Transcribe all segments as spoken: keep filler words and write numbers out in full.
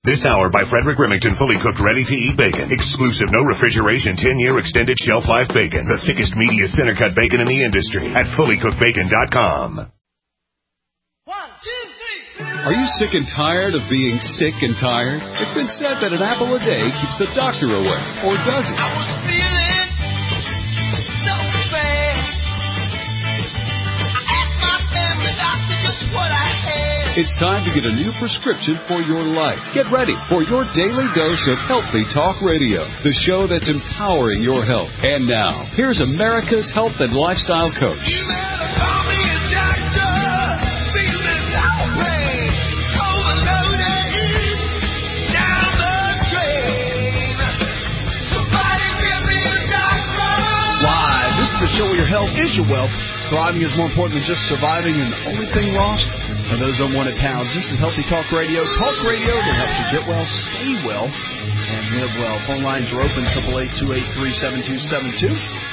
This hour by Frederick Remington, fully cooked, ready-to-eat bacon. Exclusive, no refrigeration, ten-year extended shelf life bacon. The thickest, meatiest center-cut bacon in the industry at fully cooked bacon dot com. One, two, three. Are you sick and tired of being sick and tired? It's been said that an apple a day keeps the doctor away. Or does it? I was feeling so bad. I asked my family doctor just what I had. It's time to get a new prescription for your life. Get ready for your daily dose of Healthy Talk Radio, the show that's empowering your health. And now, here's America's health and lifestyle coach. You better call me a doctor. Feeling outraged, overloaded, down the drain. Somebody give me a doctor. Live. This is the show where your health is your wealth. Thriving is more important than just surviving, and the only thing lost are those unwanted pounds. This is Healthy Talk Radio. Talk radio that helps you get well, stay well, and live well. Phone lines are open, eight eight eight, two eight three, seven two seven two.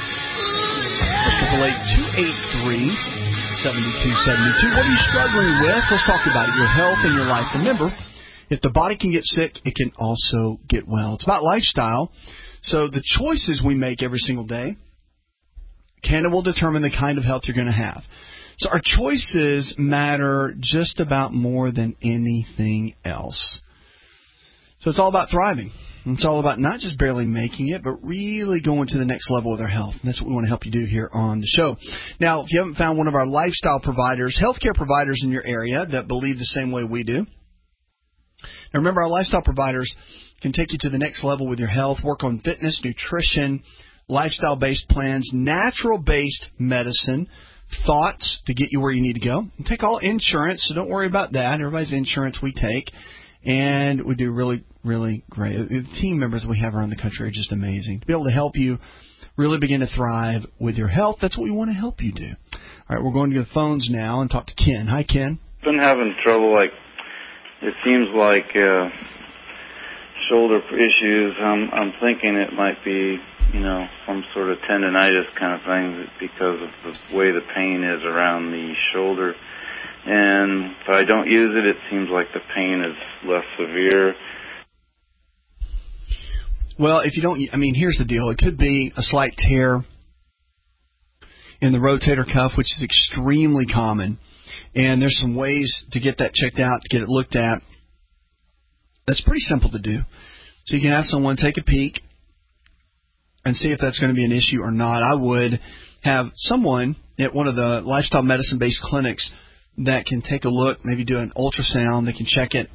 That's eight eight eight, two eight three, seven two seven two. What are you struggling with? Let's talk about it. Your health and your life. Remember, if the body can get sick, it can also get well. It's about lifestyle. So the choices we make every single day can and will determine the kind of health you're going to have. So our choices matter just about more than anything else. So it's all about thriving. It's all about not just barely making it, but really going to the next level with our health. And that's what we want to help you do here on the show. Now, if you haven't found one of our lifestyle providers, healthcare providers in your area that believe the same way we do, now remember, our lifestyle providers can take you to the next level with your health, work on fitness, nutrition, lifestyle-based plans, natural-based medicine, thoughts to get you where you need to go. We take all insurance, so don't worry about that. Everybody's insurance we take, and we do really, really great. The team members we have around the country are just amazing. To be able to help you really begin to thrive with your health, that's what we want to help you do. All right, we're going to the phones now and talk to Ken. Hi, Ken. I've been having trouble, like, it seems like uh, shoulder issues. I'm, I'm thinking it might be, you know, some sort of tendonitis kind of thing because of the way the pain is around the shoulder. And if I don't use it, it seems like the pain is less severe. Well, if you don't, I mean, here's the deal. It could be a slight tear in the rotator cuff, which is extremely common. And there's some ways to get that checked out, to get it looked at. That's pretty simple to do. So you can have someone take a peek and see if that's going to be an issue or not. I would have someone at one of the lifestyle medicine-based clinics that can take a look, maybe do an ultrasound. They can check it.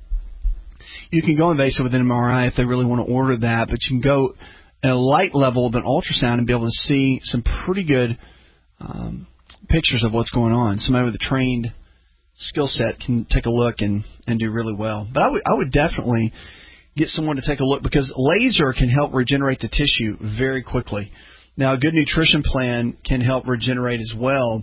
You can go invasive with an M R I if they really want to order that, but you can go at a light level of an ultrasound and be able to see some pretty good um, pictures of what's going on. Somebody with a trained skill set can take a look and, and do really well. But I would, I would definitely get someone to take a look because laser can help regenerate the tissue very quickly. Now, a good nutrition plan can help regenerate as well.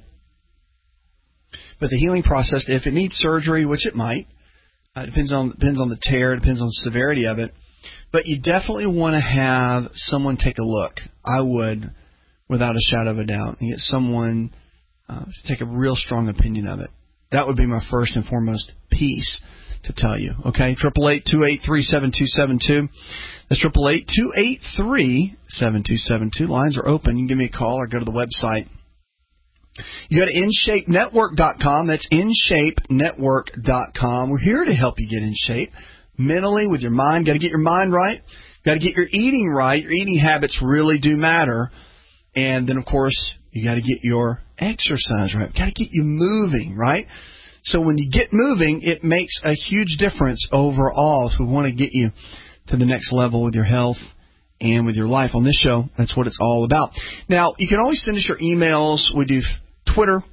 But the healing process, if it needs surgery, which it might, uh, depends on depends on the tear, depends on the severity of it. But you definitely want to have someone take a look. I would, without a shadow of a doubt, and get someone uh, to take a real strong opinion of it. That would be my first and foremost piece to tell you. Okay, eight eight eight, two eight three, seven two seven two. That's eight eight eight, two eight three, seven two seven two. Lines are open. You can give me a call or go to the website. You go to in shape network dot com. That's in shape network dot com. We're here to help you get in shape mentally with your mind. Got to get your mind right. Got to get your eating right. Your eating habits really do matter. And then, of course, you got to get your exercise right. Got to get you moving, right? So when you get moving, it makes a huge difference overall. So we want to get you to the next level with your health and with your life. On this show, that's what it's all about. Now, you can always send us your emails. We do Twitter,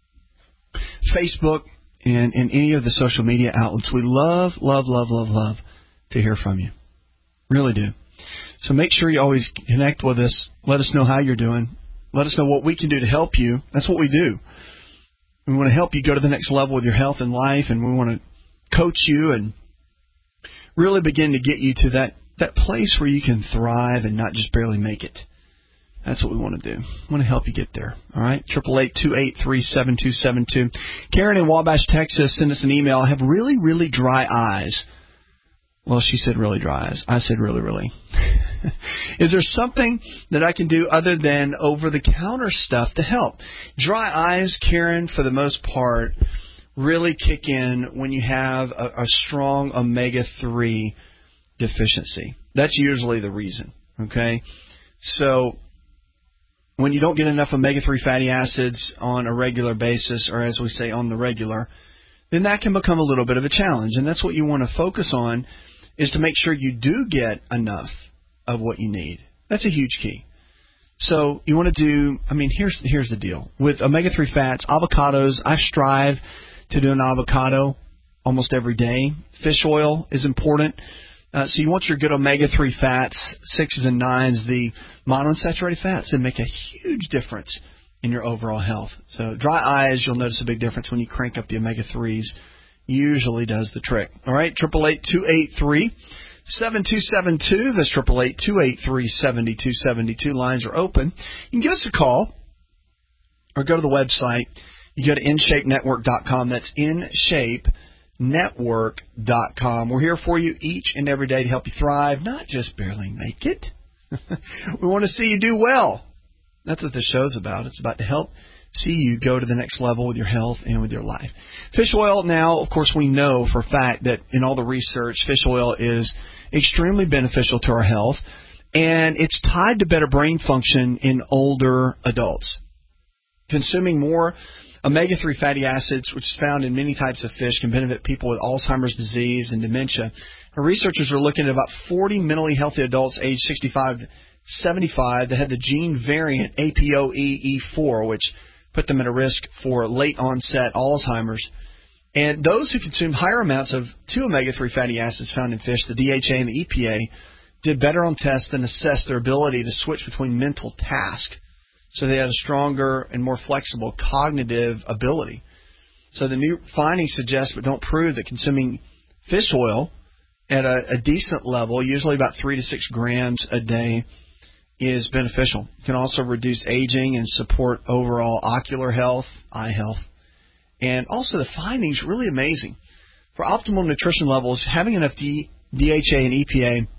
Facebook, and, and any of the social media outlets. We love, love, love, love, love to hear from you. Really do. So make sure you always connect with us. Let us know how you're doing. Let us know what we can do to help you. That's what we do. We want to help you go to the next level with your health and life, and we want to coach you and really begin to get you to that, that place where you can thrive and not just barely make it. That's what we want to do. We want to help you get there. All right? eight eight eight, two eight three, seven two seven two. Karen in Wabash, Texas, send us an email. I have really, really dry eyes. Well, she said really dry eyes. I said really, really. Is there something that I can do other than over-the-counter stuff to help? Dry eyes, Karen, for the most part, really kick in when you have a, a strong omega three deficiency. That's usually the reason, okay? So when you don't get enough omega three fatty acids on a regular basis, or as we say, on the regular, then that can become a little bit of a challenge. And that's what you want to focus on, is to make sure you do get enough of what you need. That's a huge key. So you want to do, I mean, here's here's the deal. With omega three fats, avocados, I strive to do an avocado almost every day. Fish oil is important. Uh, so you want your good omega three fats, sixes and nines, the monounsaturated fats, that make a huge difference in your overall health. So dry eyes, you'll notice a big difference when you crank up the omega threes. Usually does the trick. All right, eight eight eight, two eight three, seven two seven two. That's eight eight eight, two eight three, seven two seven two. Lines are open. You can give us a call or go to the website. You go to in shape network dot com. That's in shape network dot com. We're here for you each and every day to help you thrive, not just barely make it. We want to see you do well. That's what this show's about. It's about to help see you go to the next level with your health and with your life. Fish oil now, of course, we know for a fact that in all the research, fish oil is extremely beneficial to our health, and it's tied to better brain function in older adults. Consuming more omega three fatty acids, which is found in many types of fish, can benefit people with Alzheimer's disease and dementia. Our researchers are looking at about forty mentally healthy adults aged sixty-five to seventy-five that had the gene variant A P O E E four, which put them at a risk for late-onset Alzheimer's. And those who consumed higher amounts of two omega three fatty acids found in fish, the D H A and the E P A, did better on tests and assessed their ability to switch between mental tasks. So they had a stronger and more flexible cognitive ability. So the new findings suggest but don't prove that consuming fish oil at a, a decent level, usually about three to six grams a day, is beneficial. It can also reduce aging and support overall ocular health, eye health. And also the findings, really amazing. For optimal nutrition levels, having enough D, DHA and E P A,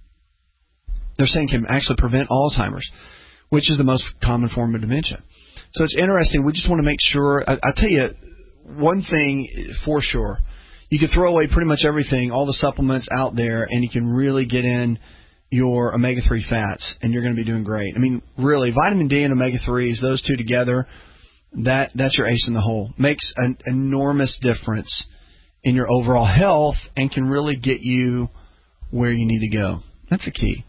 they're saying can actually prevent Alzheimer's, which is the most common form of dementia. So it's interesting. We just want to make sure. I, I tell you, one thing for sure, you can throw away pretty much everything, all the supplements out there, and you can really get in your omega three fats, and you're going to be doing great. I mean, really, vitamin D and omega threes, those two together, that that's your ace in the hole. Makes an enormous difference in your overall health and can really get you where you need to go. That's the key.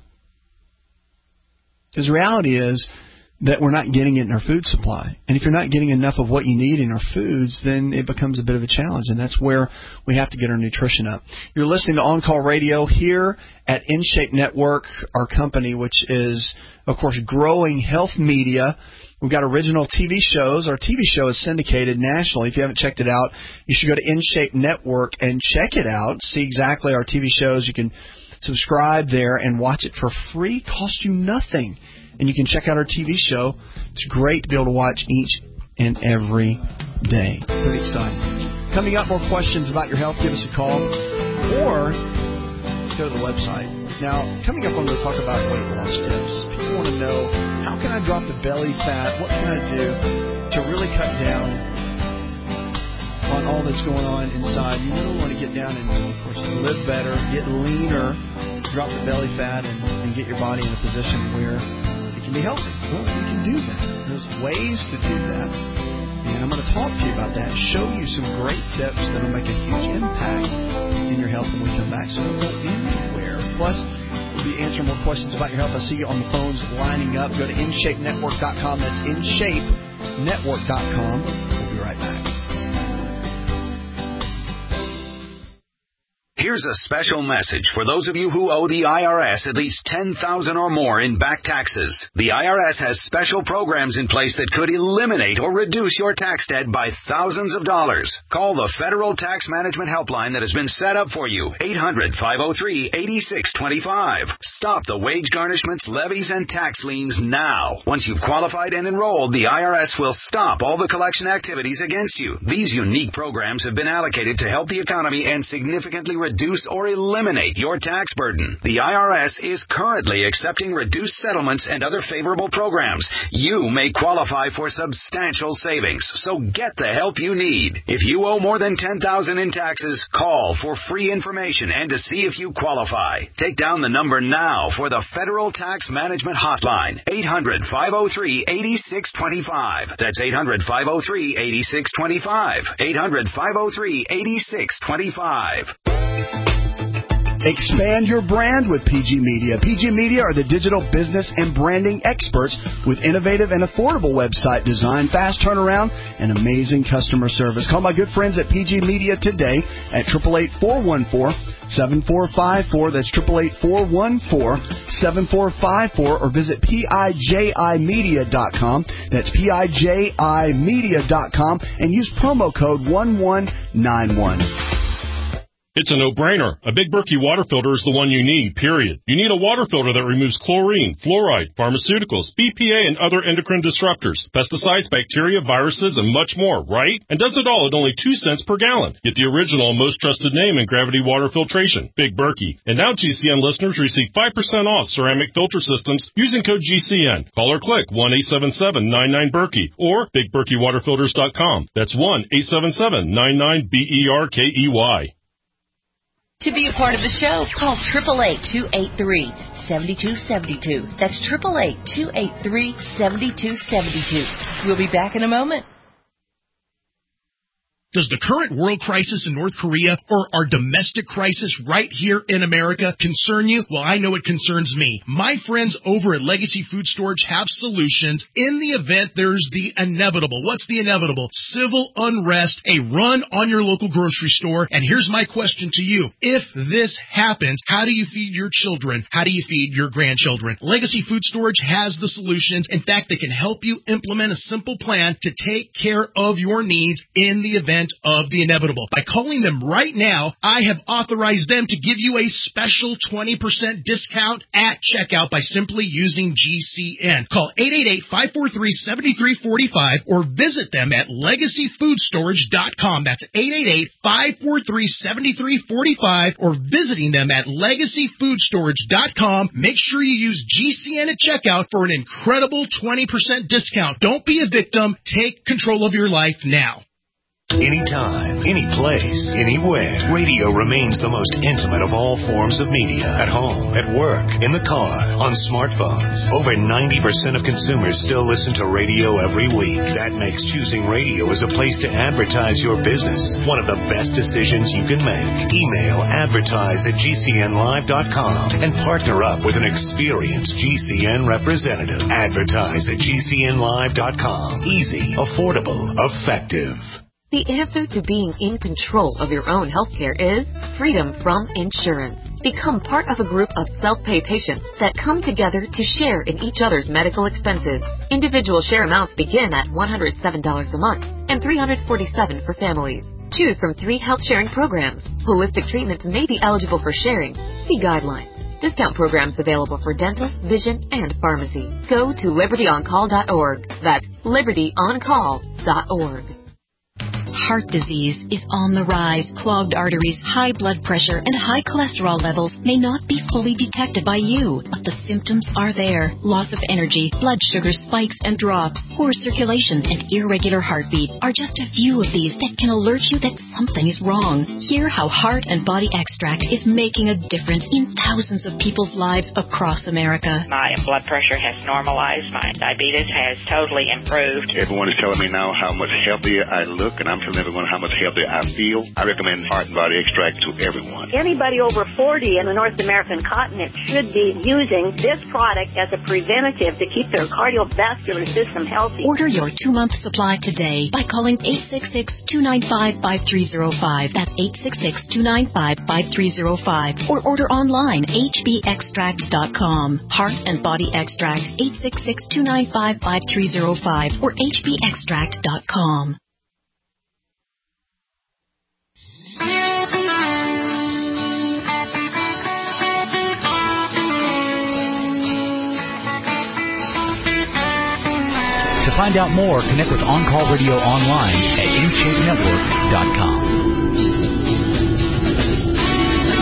Because the reality is that we're not getting it in our food supply. And if you're not getting enough of what you need in our foods, then it becomes a bit of a challenge. And that's where we have to get our nutrition up. You're listening to On Call Radio here at InShape Network, our company, which is, of course, growing health media. We've got original T V shows. Our T V show is syndicated nationally. If you haven't checked it out, you should go to InShape Network and check it out. See exactly our T V shows. You can subscribe there and watch it for free. Cost you nothing. And you can check out our T V show. It's great to be able to watch each and every day. Pretty exciting. Coming up, more questions about your health. Give us a call or go to the website. Now, coming up, I'm going to talk about weight loss tips. People want to know, how can I drop the belly fat? What can I do to really cut down on all that's going on inside? You really want to get down and, of course, live better, get leaner, drop the belly fat, and, and get your body in a position where it can be healthy. Well, you can do that. There's ways to do that. And I'm going to talk to you about that, show you some great tips that will make a huge impact in your health when we come back. So don't go anywhere. Plus, we'll be answering more questions about your health. I see you on the phones lining up. Go to in shape network dot com. That's in shape network dot com. We'll be right back. Here's a special message for those of you who owe the I R S at least ten thousand dollars or more in back taxes. The I R S has special programs in place that could eliminate or reduce your tax debt by thousands of dollars. Call the Federal Tax Management Helpline that has been set up for you, eight hundred, five oh three, eight six two five. Stop the wage garnishments, levies, and tax liens now. Once you've qualified and enrolled, the I R S will stop all the collection activities against you. These unique programs have been allocated to help the economy and significantly reduce reduce or eliminate your tax burden. The I R S is currently accepting reduced settlements and other favorable programs. You may qualify for substantial savings, so get the help you need. If you owe more than ten thousand dollars in taxes, call for free information and to see if you qualify. Take down the number now for the Federal Tax Management Hotline, eight hundred, five oh three, eight six two five. That's eight hundred, five oh three, eight six two five. eight hundred, five oh three, eight six two five. Expand your brand with P G Media. P G Media are the digital business and branding experts with innovative and affordable website design, fast turnaround, and amazing customer service. Call my good friends at P G Media today at eight eight eight, four one four, seven four five four. That's eight eight eight, four one four, seven four five four, or visit P I J I media dot com. That's P I J I media dot com and use promo code one one nine one. It's a no-brainer. A Big Berkey water filter is the one you need, period. You need a water filter that removes chlorine, fluoride, pharmaceuticals, B P A, and other endocrine disruptors, pesticides, bacteria, viruses, and much more, right? And does it all at only two cents per gallon. Get the original and most trusted name in gravity water filtration, Big Berkey. And now G C N listeners receive five percent off ceramic filter systems using code G C N. Call or click one eight seven seven, nine nine, Berkey or big berkey water filters dot com. That's one eight seven seven, nine nine, B E R K E Y. To be a part of the show, call eight eight eight, two eight three, seven two seven two. That's eight eight eight, two eight three, seven two seven two. We'll be back in a moment. Does the current world crisis in North Korea or our domestic crisis right here in America concern you? Well, I know it concerns me. My friends over at Legacy Food Storage have solutions in the event there's the inevitable. What's the inevitable? Civil unrest, a run on your local grocery store. And here's my question to you. If this happens, how do you feed your children? How do you feed your grandchildren? Legacy Food Storage has the solutions. In fact, they can help you implement a simple plan to take care of your needs in the event of the inevitable. By calling them right now, I have authorized them to give you a special twenty percent discount at checkout by simply using G C N. Call eight eight eight, five four three, seven three four five or visit them at legacy food storage dot com. That's eight eight eight, five four three, seven three four five or visiting them at legacy food storage dot com. Make sure you use G C N at checkout for an incredible twenty percent discount. Don't be a victim. Take control of your life now. Anytime, any place, anywhere, radio remains the most intimate of all forms of media. At home, at work, in the car, on smartphones. Over ninety percent of consumers still listen to radio every week. That makes choosing radio as a place to advertise your business one of the best decisions you can make. Email advertise at G C N live dot com and partner up with an experienced G C N representative. Advertise at G C N live dot com. Easy, affordable, effective. The answer to being in control of your own healthcare is freedom from insurance. Become part of a group of self-pay patients that come together to share in each other's medical expenses. Individual share amounts begin at one hundred seven dollars a month and three hundred forty-seven dollars for families. Choose from three health sharing programs. Holistic treatments may be eligible for sharing. See guidelines. Discount programs available for dental, vision, and pharmacy. Go to liberty on call dot org. That's liberty on call dot org. Heart disease is on the rise. Clogged arteries, high blood pressure, and high cholesterol levels may not be fully detected by you, but the symptoms are there. Loss of energy, blood sugar spikes and drops, poor circulation, and irregular heartbeat are just a few of these that can alert you that something is wrong. Hear how Heart and Body Extract is making a difference in thousands of people's lives across America. My blood pressure has normalized. My diabetes has totally improved. Everyone is telling me now how much healthier I look, and I'm telling everyone how much healthier I feel. I recommend Heart and Body Extract to everyone. Anybody over forty in the North American continent should be using this product as a preventative to keep their cardiovascular system healthy. Order your two-month supply today by calling eight six six, two nine five, five three zero five. That's eight six six, two nine five, five three zero five. Or order online, h b extract dot com. Heart and Body Extract, eight six six, two nine five, five three zero five or h b extract dot com. To find out more, connect with On Call Radio online at in shape network dot com.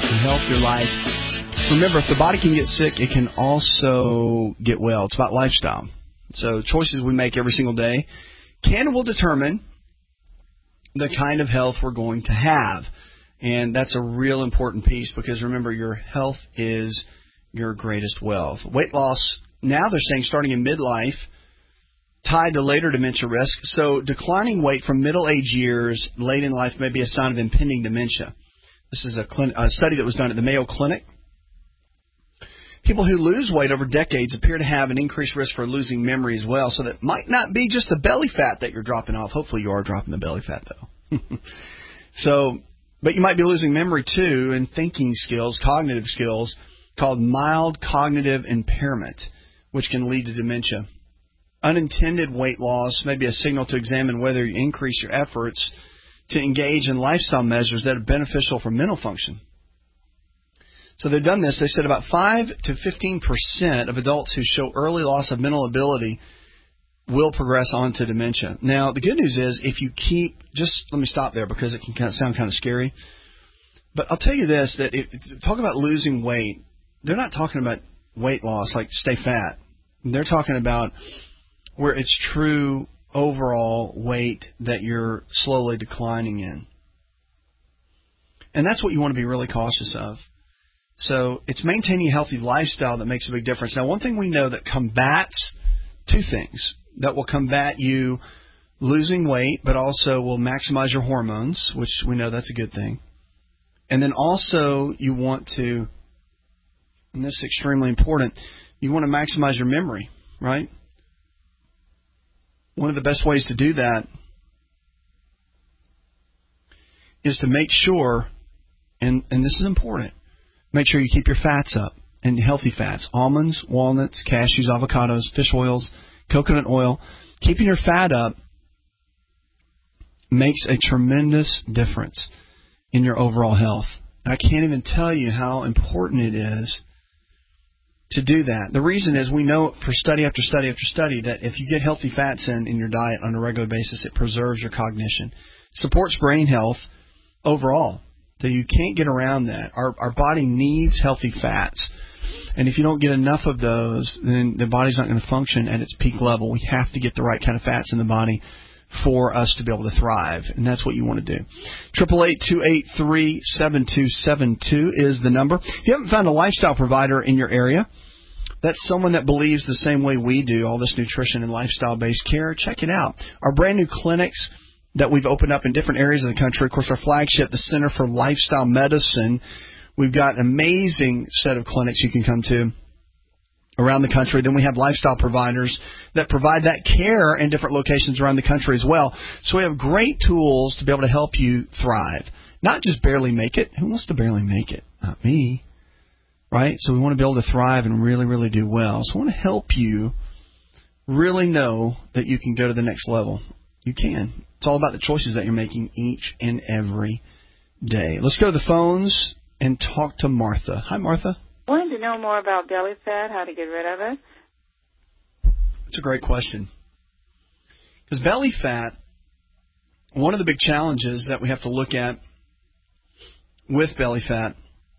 your health, your life. Remember, if the body can get sick, it can also get well. It's about lifestyle. So choices we make every single day can and will determine the kind of health we're going to have. And that's a real important piece because, remember, your health is your greatest wealth. Weight loss, now they're saying starting in midlife, tied to later dementia risk. So declining weight from middle-age years, late in life, may be a sign of impending dementia. This is a, clin- a study that was done at the Mayo Clinic. People who lose weight over decades appear to have an increased risk for losing memory as well. So that might not be just the belly fat that you're dropping off. Hopefully you are dropping the belly fat, though. so, but you might be losing memory, too, and thinking skills, cognitive skills, called mild cognitive impairment, which can lead to dementia. Unintended weight loss may be a signal to examine whether you increase your efforts to engage in lifestyle measures that are beneficial for mental function. So they've done this. They said about five to fifteen percent of adults who show early loss of mental ability will progress on to dementia. Now, the good news is if you keep, just let me stop there because it can kind of sound kind of scary. But I'll tell you this, that if, talk about losing weight, they're not talking about weight loss like stay fat. They're talking about where it's true overall weight that you're slowly declining in. And that's what you want to be really cautious of. So it's maintaining a healthy lifestyle that makes a big difference. Now, one thing we know that combats two things that will combat you losing weight, but also will maximize your hormones, which we know that's a good thing. And then also you want to, and this is extremely important, you want to maximize your memory, right? One of the best ways to do that is to make sure, and, and this is important, make sure you keep your fats up, and healthy fats, almonds, walnuts, cashews, avocados, fish oils, coconut oil. Keeping your fat up makes a tremendous difference in your overall health. And I can't even tell you how important it is to do that. The reason is we know for study after study after study that if you get healthy fats in, in your diet on a regular basis, it preserves your cognition, supports brain health overall. So you can't get around that. Our our body needs healthy fats. And if you don't get enough of those, then the body's not going to function at its peak level. We have to get the right kind of fats in the body for us to be able to thrive. And that's what you want to do. eight eight eight, two eight three, seven two seven two is the number. If you haven't found a lifestyle provider in your area, that's someone that believes the same way we do, all this nutrition and lifestyle-based care, check it out. Our brand new clinics that we've opened up in different areas of the country. Of course, our flagship, the Center for Lifestyle Medicine. We've got an amazing set of clinics you can come to around the country. Then we have lifestyle providers that provide that care in different locations around the country as well. So we have great tools to be able to help you thrive. Not just barely make it. Who wants to barely make it? Not me. Right? So we want to be able to thrive and really, really do well. So I want to help you really know that you can go to the next level. You can. It's all about the choices that you're making each and every day. Let's go to the phones and talk to Martha. Hi, Martha. I wanted to know more about belly fat, how to get rid of it. That's a great question. Because belly fat, one of the big challenges that we have to look at with belly fat,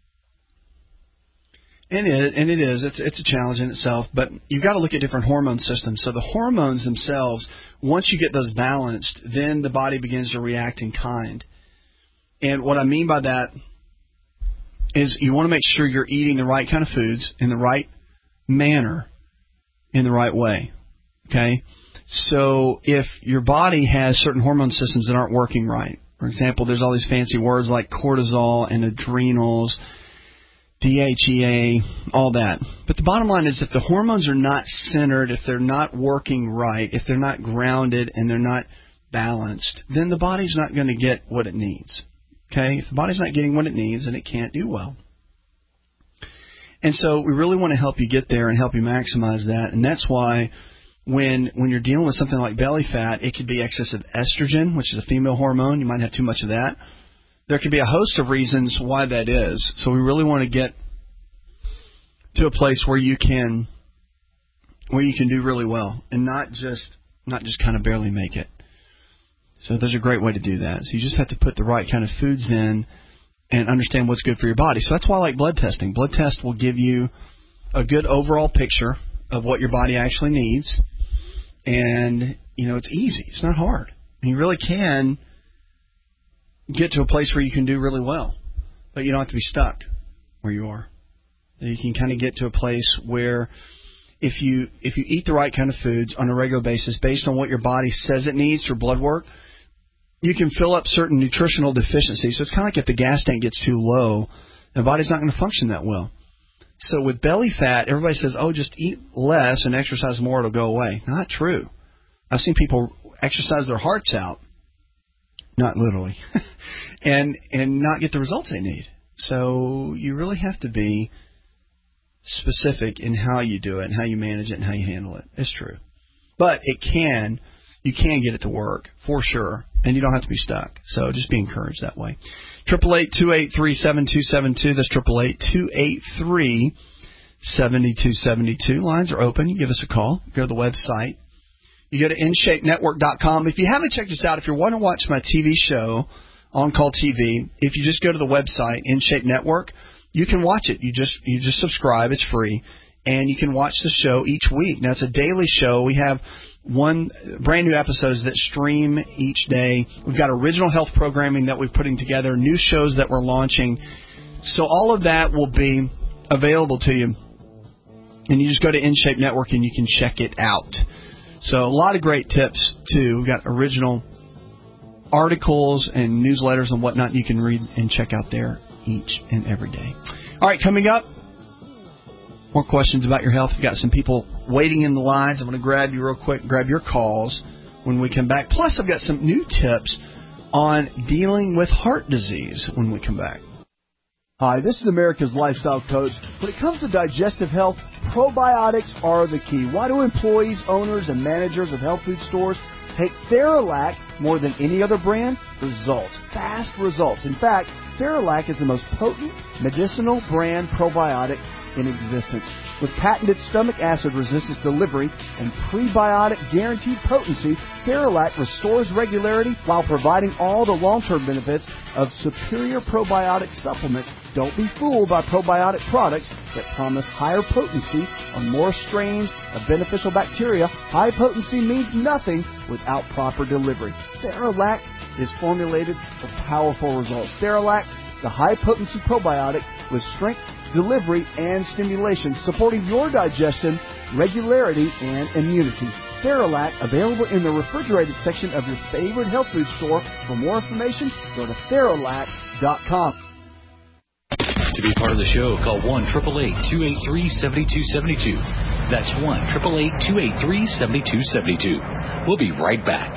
and it, and it is, it's, it's a challenge in itself, but you've got to look at different hormone systems. So the hormones themselves, once you get those balanced, then the body begins to react in kind. And what I mean by that is you want to make sure you're eating the right kind of foods in the right manner, in the right way. Okay? So if your body has certain hormone systems that aren't working right, for example, there's all these fancy words like cortisol and adrenals, D H E A, all that. But the bottom line is if the hormones are not centered, if they're not working right, if they're not grounded and they're not balanced, then the body's not going to get what it needs. Okay? If the body's not getting what it needs, then it can't do well. And so we really want to help you get there and help you maximize that. And that's why when when you're dealing with something like belly fat, it could be excessive estrogen, which is a female hormone. You might have too much of that. There could be a host of reasons why that is. So we really want to get to a place where you can where you can do really well and not just not just kind of barely make it. So there's a great way to do that. So you just have to put the right kind of foods in and understand what's good for your body. So that's why I like blood testing. Blood test will give you a good overall picture of what your body actually needs. And, you know, it's easy. It's not hard. And you really can get to a place where you can do really well. But you don't have to be stuck where you are. You can kind of get to a place where if you if you eat the right kind of foods on a regular basis based on what your body says it needs through blood work, you can fill up certain nutritional deficiencies. So it's kind of like if the gas tank gets too low, the body's not going to function that well. So with belly fat, everybody says, oh, just eat less and exercise more, it'll go away. Not true. I've seen people exercise their hearts out, not literally, and and not get the results they need. So you really have to be specific in how you do it and how you manage it and how you handle it. It's true. But it can, you can get it to work for sure, and you don't have to be stuck. So just be encouraged that way. eight eight eight, two eight three, seven two seven two. That's eight eight eight, two eight three, seven two seven two. Lines are open. You give us a call. Go to the website. You go to in shape network dot com. If you haven't checked us out, if you want to watch my T V show, On Call T V, if you just go to the website, InShape Network, you can watch it. You just you just subscribe. It's free. And you can watch the show each week. Now, it's a daily show. We have one brand new episodes that stream each day. We've got original health programming that we're putting together, new shows that we're launching. So all of that will be available to you. And you just go to InShape Network and you can check it out. So a lot of great tips, too. We've got original articles and newsletters and whatnot you can read and check out there each and every day. All right, coming up, more questions about your health. We've got some people waiting in the lines. I'm going to grab you real quick, grab your calls when we come back. Plus, I've got some new tips on dealing with heart disease when we come back. Hi, this is America's Lifestyle Coach. When it comes to digestive health, probiotics are the key. Why do employees, owners, and managers of health food stores take Theralac more than any other brand? Results. Fast results. In fact, Theralac is the most potent medicinal brand probiotic in existence. With patented stomach acid resistance delivery and prebiotic guaranteed potency, Theralac restores regularity while providing all the long-term benefits of superior probiotic supplements. Don't be fooled by probiotic products that promise higher potency on more strains of beneficial bacteria. High potency means nothing without proper delivery. Theralac is formulated for powerful results. Theralac, the high-potency probiotic with strength, delivery, and stimulation, supporting your digestion, regularity, and immunity. Theralac, available in the refrigerated section of your favorite health food store. For more information, go to Theralac dot com. To be part of the show, call one eight eight eight, two eight three, seven two seven two. That's one eight eight eight, two eight three, seven two seven two. We'll be right back.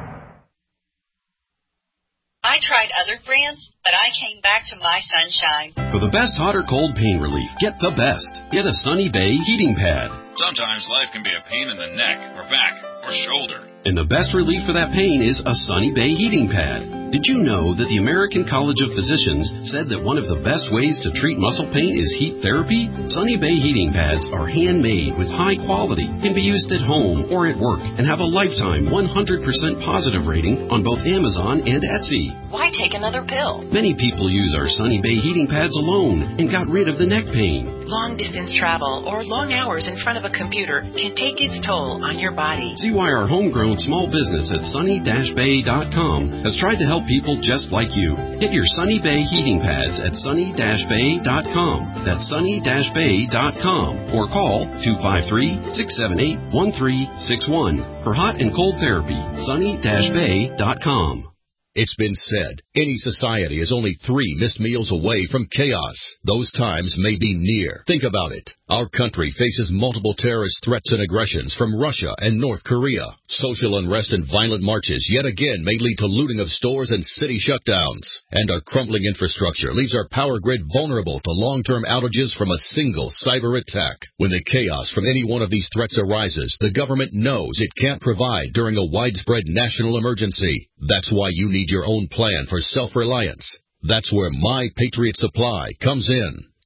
I tried other brands, but I came back to My Sunshine. For the best hot or cold pain relief, get the best. Get a Sunny Bay heating pad. Sometimes life can be a pain in the neck or back or shoulder. And the best relief for that pain is a Sunny Bay heating pad. Did you know that the American College of Physicians said that one of the best ways to treat muscle pain is heat therapy? Sunny Bay heating pads are handmade with high quality, can be used at home or at work, and have a lifetime one hundred percent positive rating on both Amazon and Etsy. Why take another pill? Many people use our Sunny Bay heating pads alone and got rid of the neck pain. Long distance travel or long hours in front of a computer can take its toll on your body. See why our homegrown small business at sunny dash bay dot com has tried to help people just like you. Get your Sunny Bay heating pads at sunny dash bay dot com. That's sunny dash bay dot com. Or call two five three, six seven eight, one three six one. For hot and cold therapy, sunny dash bay dot com. It's been said, any society is only three missed meals away from chaos. Those times may be near. Think about it. Our country faces multiple terrorist threats and aggressions from Russia and North Korea. Social unrest and violent marches yet again may lead to looting of stores and city shutdowns. And our crumbling infrastructure leaves our power grid vulnerable to long-term outages from a single cyber attack. When the chaos from any one of these threats arises, the government knows it can't provide during a widespread national emergency. That's why you need your own plan for self-reliance. That's where My Patriot Supply comes in.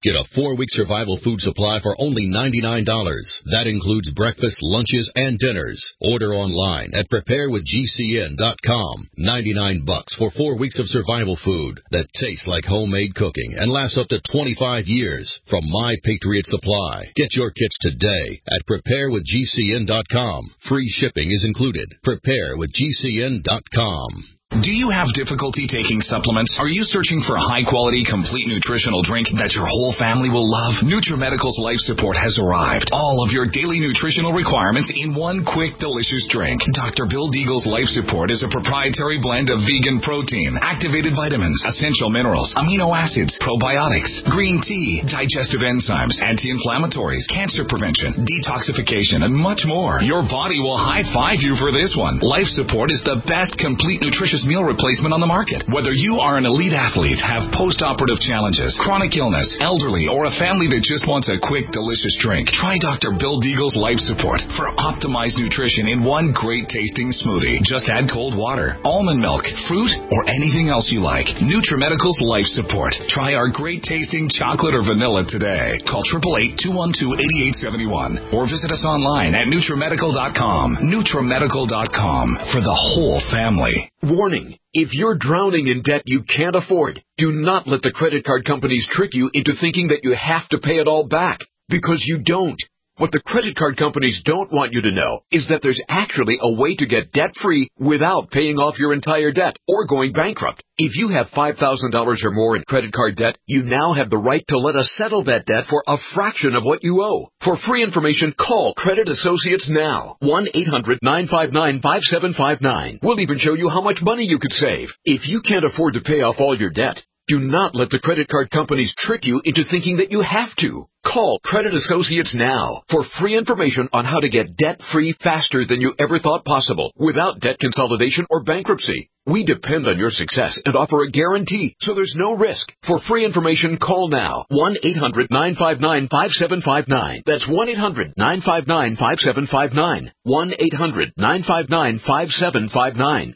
Get a four-week survival food supply for only ninety-nine dollars. That includes breakfast, lunches, and dinners. Order online at prepare with G C N dot com. ninety-nine bucks for four weeks of survival food that tastes like homemade cooking and lasts up to twenty-five years from My Patriot Supply. Get your kits today at prepare with G C N dot com. Free shipping is included. prepare with G C N dot com. Do you have difficulty taking supplements? Are you searching for a high-quality, complete nutritional drink that your whole family will love? NutriMedical's Life Support has arrived. All of your daily nutritional requirements in one quick, delicious drink. Doctor Bill Deagle's Life Support is a proprietary blend of vegan protein, activated vitamins, essential minerals, amino acids, probiotics, green tea, digestive enzymes, anti-inflammatories, cancer prevention, detoxification, and much more. Your body will high-five you for this one. Life Support is the best complete nutritious meal replacement on the market. Whether you are an elite athlete, have post-operative challenges, chronic illness, elderly, or a family that just wants a quick, delicious drink, try Doctor Bill Deagle's Life Support for optimized nutrition in one great-tasting smoothie. Just add cold water, almond milk, fruit, or anything else you like. NutriMedical's Life Support. Try our great-tasting chocolate or vanilla today. Call eight eight eight, two one two, eight eight seven one or visit us online at NutriMedical dot com. NutriMedical dot com for the whole family. Warning. If you're drowning in debt you can't afford, do not let the credit card companies trick you into thinking that you have to pay it all back, because you don't. What the credit card companies don't want you to know is that there's actually a way to get debt-free without paying off your entire debt or going bankrupt. If you have five thousand dollars or more in credit card debt, you now have the right to let us settle that debt for a fraction of what you owe. For free information, call Credit Associates now. one eight hundred, nine five nine, five seven five nine. We'll even show you how much money you could save. If you can't afford to pay off all your debt, do not let the credit card companies trick you into thinking that you have to. Call Credit Associates now for free information on how to get debt-free faster than you ever thought possible without debt consolidation or bankruptcy. We depend on your success and offer a guarantee, so there's no risk. For free information, call now. one eight hundred, nine five nine, five seven five nine. That's one eight hundred, nine five nine, five seven five nine. one eight hundred, nine five nine, five seven five nine.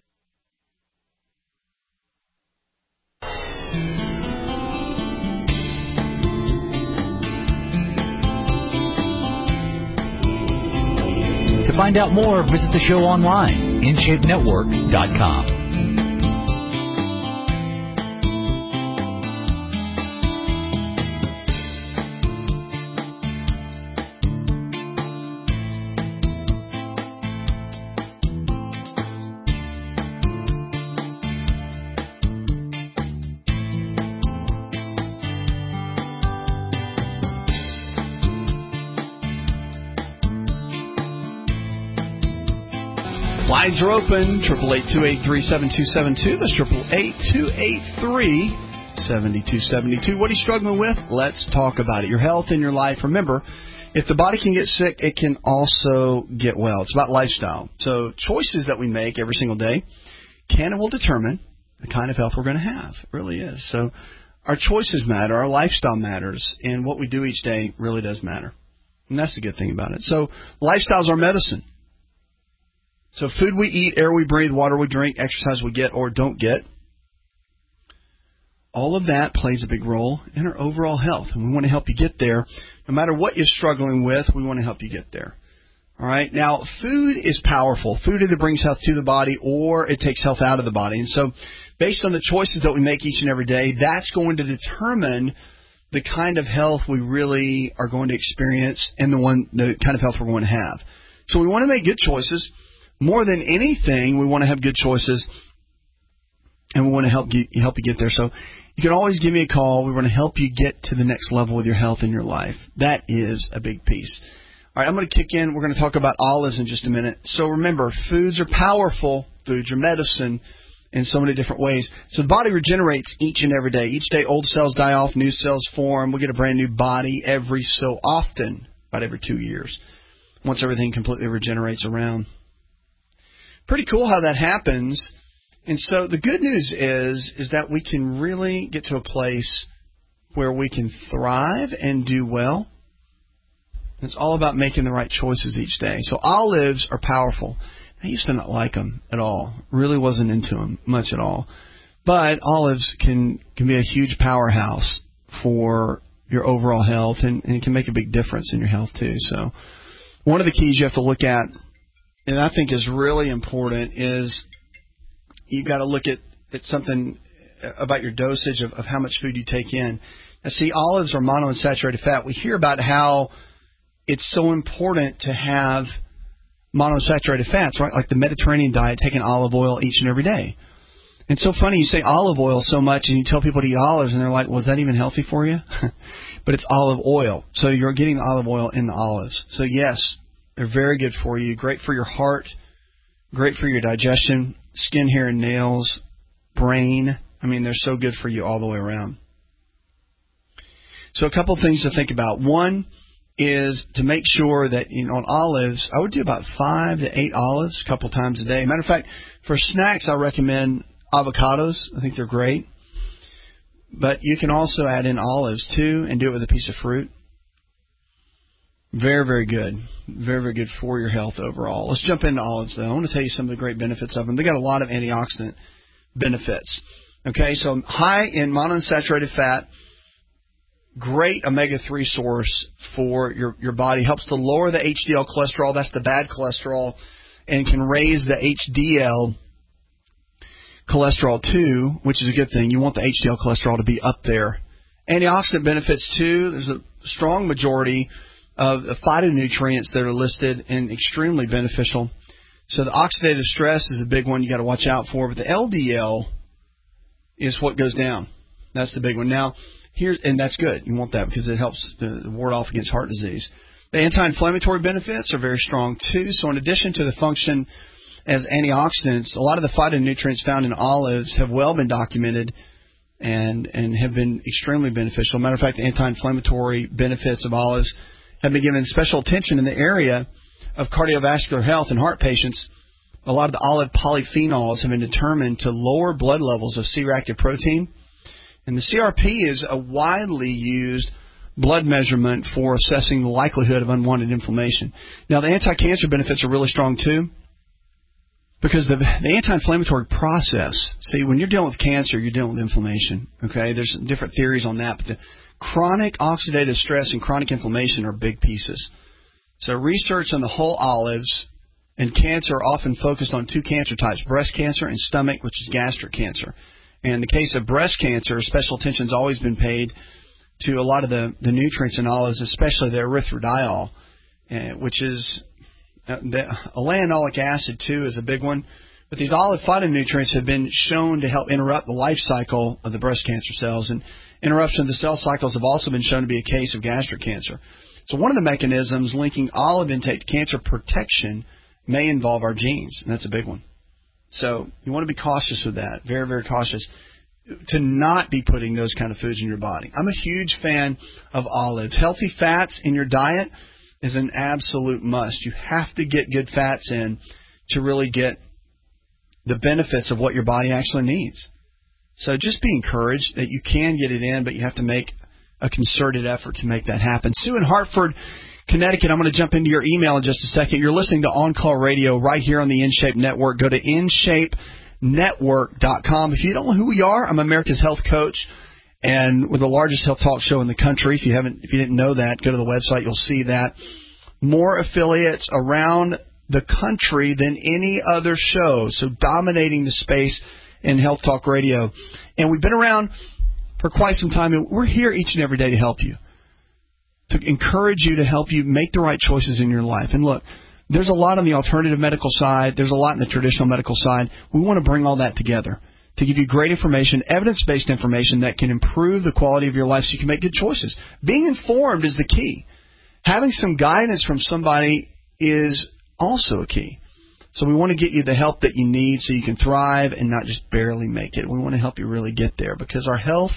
To find out more, visit the show online, in shape network dot com. Lines are open, eight eight eight, two eight three, seven two seven two. That's eight eight eight, two eight three, seven two seven two. What are you struggling with? Let's talk about it. Your health and your life. Remember, if the body can get sick, it can also get well. It's about lifestyle. So choices that we make every single day can and will determine the kind of health we're going to have. It really is. So our choices matter. Our lifestyle matters. And what we do each day really does matter. And that's the good thing about it. So lifestyle's our medicine. So food we eat, air we breathe, water we drink, exercise we get or don't get, all of that plays a big role in our overall health. And we want to help you get there. No matter what you're struggling with, we want to help you get there. All right. Now, food is powerful. Food either brings health to the body or it takes health out of the body. And so based on the choices that we make each and every day, that's going to determine the kind of health we really are going to experience and the one, the kind of health we're going to have. So we want to make good choices. More than anything, we want to have good choices, and we want to help you, help you get there. So you can always give me a call. We want to help you get to the next level with your health and your life. That is a big piece. All right, I'm going to kick in. We're going to talk about olives in just a minute. So remember, foods are powerful. Foods are medicine in so many different ways. So the body regenerates each and every day. Each day, old cells die off, new cells form. We get a brand new body every so often, about every two years, once everything completely regenerates around. Pretty cool how that happens. And so the good news is is that we can really get to a place where we can thrive and do well. It's all about making the right choices each day. So olives are powerful. I used to not like them at all. Really wasn't into them much at all. But olives can, can be a huge powerhouse for your overall health, and, and it can make a big difference in your health too. So one of the keys you have to look at, and I think is really important, is you've got to look at, at something about your dosage of, of how much food you take in. Now, see, olives are monounsaturated fat. We hear about how it's so important to have monounsaturated fats, right? Like the Mediterranean diet, taking olive oil each and every day. It's so funny, you say olive oil so much and you tell people to eat olives and they're like, well, is that even healthy for you? But it's olive oil. So you're getting the olive oil in the olives. So yes, they're very good for you. Great for your heart. Great for your digestion, skin, hair, and nails, brain. I mean, they're so good for you all the way around. So a couple of things to think about. One is to make sure that, you know, on olives, I would do about five to eight olives a couple times a day. Matter of fact, for snacks, I recommend avocados. I think they're great. But you can also add in olives, too, and do it with a piece of fruit. Very, very good. Very, very good for your health overall. Let's jump into olives, though. I want to tell you some of the great benefits of them. They got a lot of antioxidant benefits. Okay, so high in monounsaturated fat, great omega three source for your, your body. Helps to lower the H D L cholesterol. That's the bad cholesterol. And can raise the H D L cholesterol too, which is a good thing. You want the H D L cholesterol to be up there. Antioxidant benefits too. There's a strong majority of the phytonutrients that are listed and extremely beneficial. So the oxidative stress is a big one you got to watch out for. But the L D L is what goes down. That's the big one. Now, here's and that's good. You want that because it helps uh, ward off against heart disease. The anti-inflammatory benefits are very strong too. So in addition to the function as antioxidants, a lot of the phytonutrients found in olives have well been documented and and have been extremely beneficial. Matter of fact, the anti-inflammatory benefits of olives have been given special attention in the area of cardiovascular health in heart patients. A lot of the olive polyphenols have been determined to lower blood levels of C-reactive protein. And the C R P is a widely used blood measurement for assessing the likelihood of unwanted inflammation. Now, the anti-cancer benefits are really strong too, because the, the anti-inflammatory process, see, when you're dealing with cancer, you're dealing with inflammation. Okay, there's different theories on that, but the chronic oxidative stress and chronic inflammation are big pieces. So research on the whole olives and cancer are often focused on two cancer types, breast cancer and stomach, which is gastric cancer. And in the case of breast cancer, special attention has always been paid to a lot of the, the nutrients in olives, especially the erythroidol, uh, which is uh, the elanolic acid, too, is a big one. But these olive phytonutrients have been shown to help interrupt the life cycle of the breast cancer cells. And interruption of the cell cycles have also been shown to be a case of gastric cancer. So one of the mechanisms linking olive intake to cancer protection may involve our genes, and that's a big one. So you want to be cautious with that, very, very cautious, to not be putting those kind of foods in your body. I'm a huge fan of olives. Healthy fats in your diet is an absolute must. You have to get good fats in to really get the benefits of what your body actually needs. So just be encouraged that you can get it in, but you have to make a concerted effort to make that happen. Sue in Hartford, Connecticut, I'm going to jump into your email in just a second. You're listening to On Call Radio right here on the InShape Network. Go to in shape network dot com. If you don't know who we are, I'm America's Health Coach, and we're the largest health talk show in the country. If you haven't, if you didn't know that, go to the website. You'll see that. More affiliates around the country than any other show, so dominating the space in Health Talk Radio. And we've been around for quite some time, and we're here each and every day to help you, to encourage you, to help you make the right choices in your life. And look, there's a lot on the alternative medical side. There's a lot in the traditional medical side. We want to bring all that together to give you great information, evidence-based information that can improve the quality of your life so you can make good choices. Being informed is the key. Having some guidance from somebody is also a key. So we want to get you the help that you need so you can thrive and not just barely make it. We want to help you really get there because our health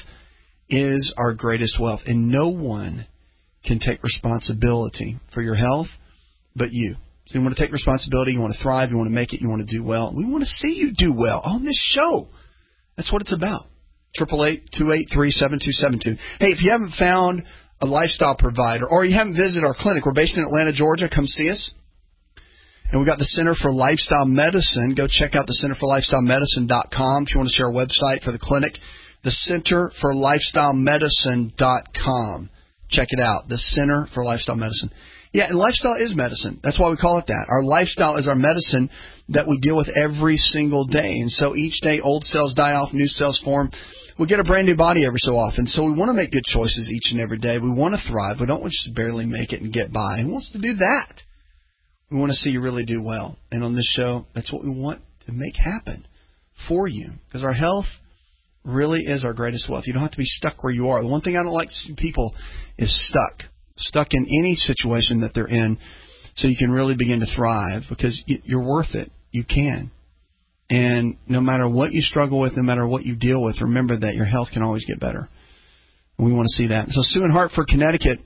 is our greatest wealth, and no one can take responsibility for your health but you. So you want to take responsibility, you want to thrive, you want to make it, you want to do well. We want to see you do well on this show. That's what it's about. eight eight eight, two eight three, seven two seven two. Hey, if you haven't found a lifestyle provider or you haven't visited our clinic, we're based in Atlanta, Georgia. Come see us. And we've got the Center for Lifestyle Medicine. Go check out the center for lifestyle medicine dot com if you want to share a website for the clinic. The center for lifestyle medicine dot com. Check it out, the Center for Lifestyle Medicine. Yeah, and lifestyle is medicine. That's why we call it that. Our lifestyle is our medicine that we deal with every single day. And so each day, old cells die off, new cells form. We get a brand new body every so often. So we want to make good choices each and every day. We want to thrive. We don't want to just barely make it and get by. Who wants to do that? We want to see you really do well. And on this show, that's what we want to make happen for you. Because our health really is our greatest wealth. You don't have to be stuck where you are. The one thing I don't like to see people is stuck. Stuck in any situation that they're in, so you can really begin to thrive, because you're worth it. You can. And no matter what you struggle with, no matter what you deal with, remember that your health can always get better. And we want to see that. So Sue in Hartford, Connecticut.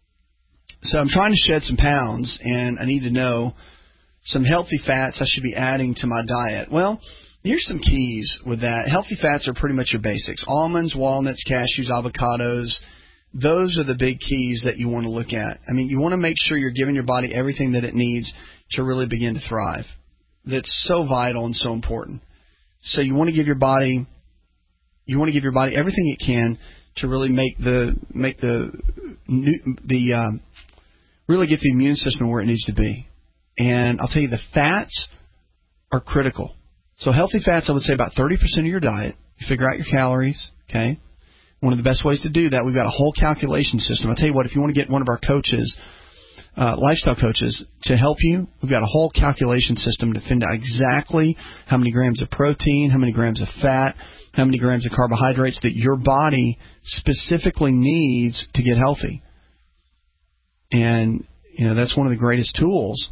So I'm trying to shed some pounds, and I need to know some healthy fats I should be adding to my diet. Well, here's some keys with that. Healthy fats are pretty much your basics. Almonds, walnuts, cashews, avocados. Those are the big keys that you want to look at. I mean, you want to make sure you're giving your body everything that it needs to really begin to thrive. That's so vital and so important. So you want to give your body, you want to give your body everything it can to really make the make the the um, really get the immune system where it needs to be. And I'll tell you, the fats are critical. So healthy fats, I would say about thirty percent of your diet. You figure out your calories, okay? One of the best ways to do that, we've got a whole calculation system. I'll tell you what, if you want to get one of our coaches, uh, lifestyle coaches, to help you, we've got a whole calculation system to find out exactly how many grams of protein, how many grams of fat, how many grams of carbohydrates that your body specifically needs to get healthy. And, you know, that's one of the greatest tools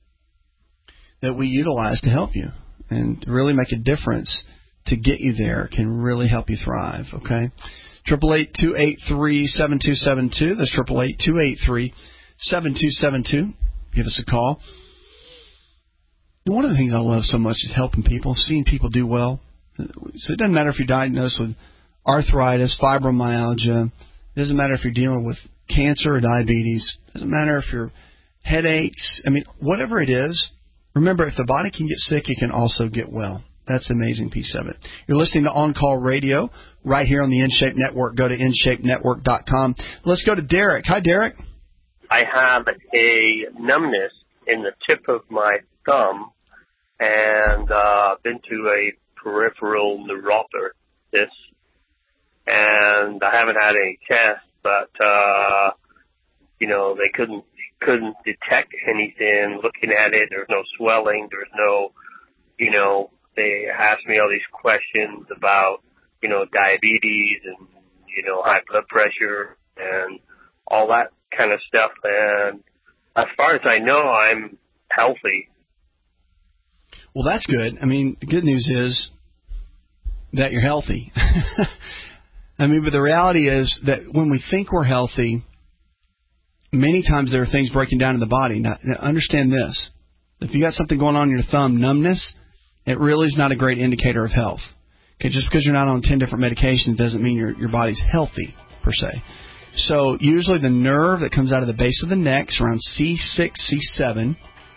that we utilize to help you and really make a difference to get you there. Can really help you thrive, okay? Triple eight two eight three seven two seven two. That's triple eight two eight three seven two seven two. Give us a call. One of the things I love so much is helping people, seeing people do well. So it doesn't matter if you're diagnosed with arthritis, fibromyalgia. It doesn't matter if you're dealing with cancer or diabetes. It doesn't matter if you're headaches. I mean, whatever it is, remember, if the body can get sick, it can also get well. That's the amazing piece of it. You're listening to On Call Radio right here on the InShape Network. Go to in shape network dot com. Let's go to Derek. Hi, Derek. I have a numbness in the tip of my thumb, and uh, been to a peripheral neuropathy, and I haven't had any tests, but uh, you know, they couldn't couldn't detect anything. Looking at it, there's no swelling, there's no, you know. They asked me all these questions about, you know, diabetes and, you know, high blood pressure and all that kind of stuff. And as far as I know, I'm healthy. Well, that's good. I mean, the good news is that you're healthy. I mean, but the reality is that when we think we're healthy, many times there are things breaking down in the body. Now, now understand this. If you got something going on in your thumb, numbness, it really is not a great indicator of health. Okay, just because you're not on ten different medications doesn't mean your your body's healthy, per se. So usually the nerve that comes out of the base of the neck is around C six, C seven.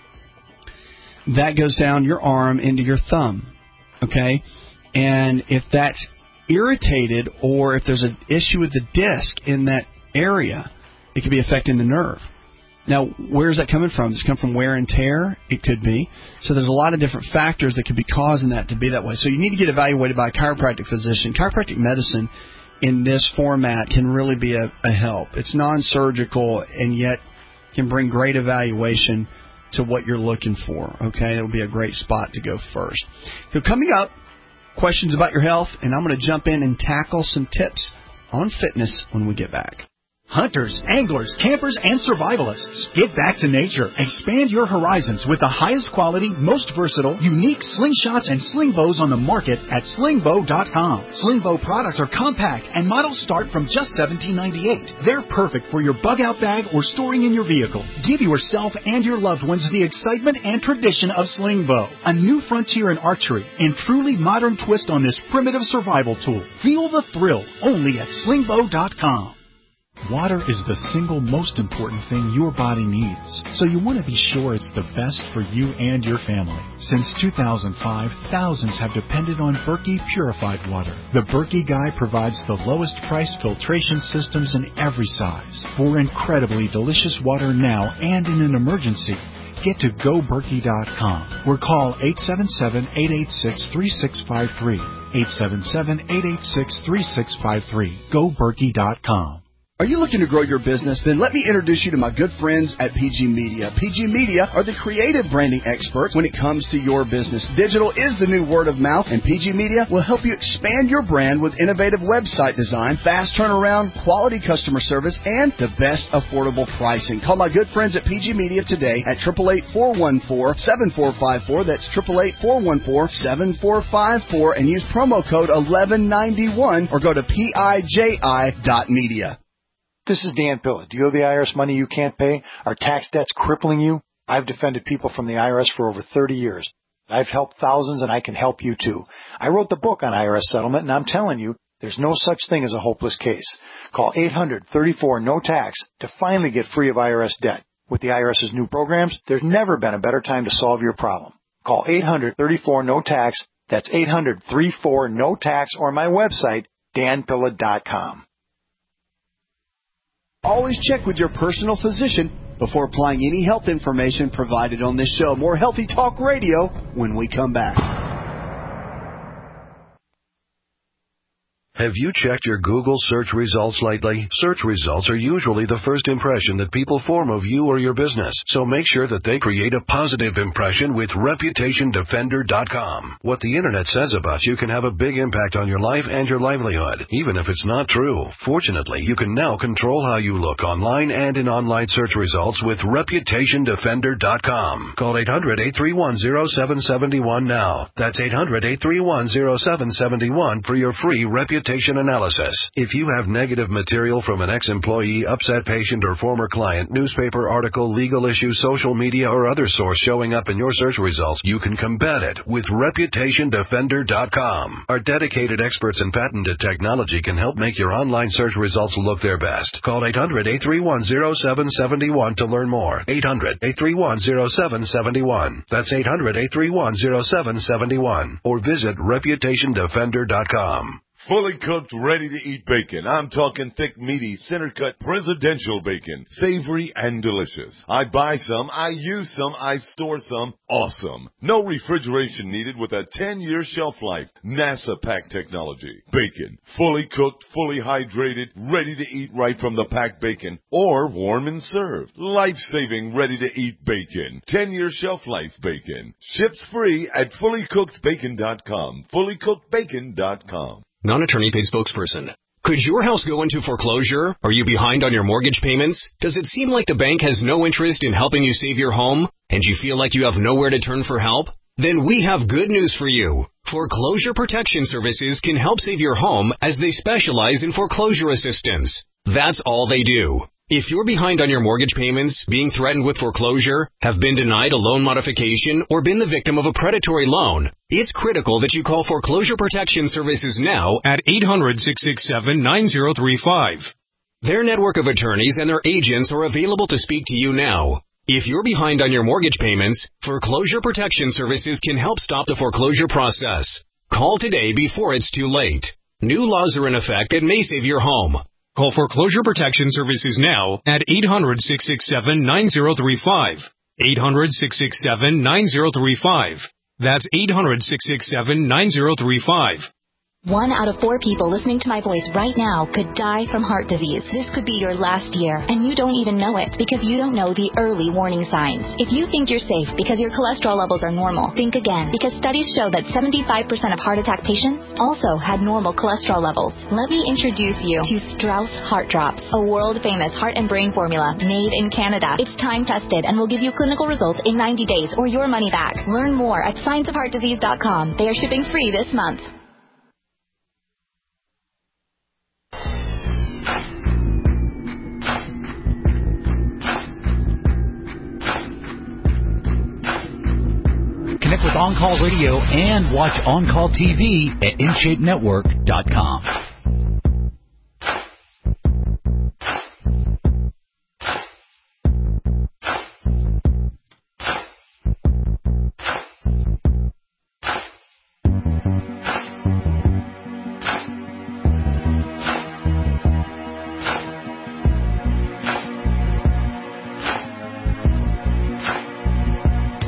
That goes down your arm into your thumb. Okay? And if that's irritated or if there's an issue with the disc in that area, it could be affecting the nerve. Now, where's that coming from? Does it come from wear and tear? It could be. So there's a lot of different factors that could be causing that to be that way. So you need to get evaluated by a chiropractic physician. Chiropractic medicine in this format can really be a, a help. It's non-surgical and yet can bring great evaluation to what you're looking for. Okay, it'll be a great spot to go first. So coming up, questions about your health, and I'm going to jump in and tackle some tips on fitness when we get back. Hunters, anglers, campers, and survivalists. Get back to nature. Expand your horizons with the highest quality, most versatile, unique slingshots and sling bows on the market at sling bow dot com. Sling bow products are compact and models start from just seventeen ninety-eight. They're perfect for your bug out bag or storing in your vehicle. Give yourself and your loved ones the excitement and tradition of sling bow. A new frontier in archery and truly modern twist on this primitive survival tool. Feel the thrill only at sling bow dot com. Water is the single most important thing your body needs, so you want to be sure it's the best for you and your family. Since two thousand five, thousands have depended on Berkey purified water. The Berkey Guy provides the lowest price filtration systems in every size. For incredibly delicious water now and in an emergency, get to go berkey dot com or call eight seven seven, eight eight six, three six five three. eight seven seven, eight eight six, three six five three. go berkey dot com. Are you looking to grow your business? Then let me introduce you to my good friends at P G Media. P G Media are the creative branding experts when it comes to your business. Digital is the new word of mouth, and P G Media will help you expand your brand with innovative website design, fast turnaround, quality customer service, and the best affordable pricing. Call my good friends at P G Media today at eight eight eight, four one four, seven four five four. That's eight eight eight, four one four, seven four five four, and use promo code eleven ninety-one or go to piji dot media. This is Dan Pilla. Do you owe the I R S money you can't pay? Are tax debts crippling you? I've defended people from the I R S for over thirty years. I've helped thousands, and I can help you too. I wrote the book on I R S settlement, and I'm telling you, there's no such thing as a hopeless case. Call eight hundred, thirty-four, no tax to finally get free of I R S debt. With the IRS's new programs, there's never been a better time to solve your problem. Call eight hundred, thirty-four, no tax. That's eight hundred, thirty-four, no tax, or my website, dan pilla dot com. Always check with your personal physician before applying any health information provided on this show. More Healthy Talk Radio when we come back. Have you checked your Google search results lately? Search results are usually the first impression that people form of you or your business, so make sure that they create a positive impression with reputation defender dot com. What the internet says about you can have a big impact on your life and your livelihood, even if it's not true. Fortunately, you can now control how you look online and in online search results with reputation defender dot com. Call eight hundred, eight three one, zero seven seven one now. That's eight hundred, eight three one, zero seven seven one for your free reputation analysis. If you have negative material from an ex-employee, upset patient, or former client, newspaper article, legal issue, social media, or other source showing up in your search results, you can combat it with reputation defender dot com. Our dedicated experts in patented technology can help make your online search results look their best. Call eight hundred, eight three one, zero seven seven one to learn more. eight hundred, eight three one, zero seven seven one. That's eight hundred, eight three one, zero seven seven one. Or visit reputation defender dot com. Fully cooked, ready-to-eat bacon. I'm talking thick, meaty, center-cut, presidential bacon. Savory and delicious. I buy some, I use some, I store some. Awesome. No refrigeration needed with a ten-year shelf life. NASA pack technology. Bacon. Fully cooked, fully hydrated, ready to eat right from the packed bacon. Or warm and served. Life-saving, ready-to-eat bacon. ten-year shelf life bacon. Ships free at fully cooked bacon dot com. fully cooked bacon dot com. Non-attorney paid spokesperson. Could your house go into foreclosure? Are you behind on your mortgage payments? Does it seem like the bank has no interest in helping you save your home, and you feel like you have nowhere to turn for help? Then we have good news for you. Foreclosure Protection Services can help save your home as they specialize in foreclosure assistance. That's all they do. If you're behind on your mortgage payments, being threatened with foreclosure, have been denied a loan modification, or been the victim of a predatory loan, it's critical that you call Foreclosure Protection Services now at eight hundred, six six seven, nine zero three five. Their network of attorneys and their agents are available to speak to you now. If you're behind on your mortgage payments, Foreclosure Protection Services can help stop the foreclosure process. Call today before it's too late. New laws are in effect that may save your home. Call Foreclosure Protection Services now at eight hundred, six six seven, nine zero three five. eight hundred, six six seven, nine zero three five. That's eight hundred, six six seven, nine zero three five. One out of four people listening to my voice right now could die from heart disease. This could be your last year, and you don't even know it because you don't know the early warning signs. If you think you're safe because your cholesterol levels are normal, think again, because studies show that seventy-five percent of heart attack patients also had normal cholesterol levels. Let me introduce you to Strauss Heart Drops, a world-famous heart and brain formula made in Canada. It's time-tested and will give you clinical results in ninety days or your money back. Learn more at science of heart disease dot com. They are shipping free this month. Connect with On Call Radio and watch On Call T V at in shape network dot com.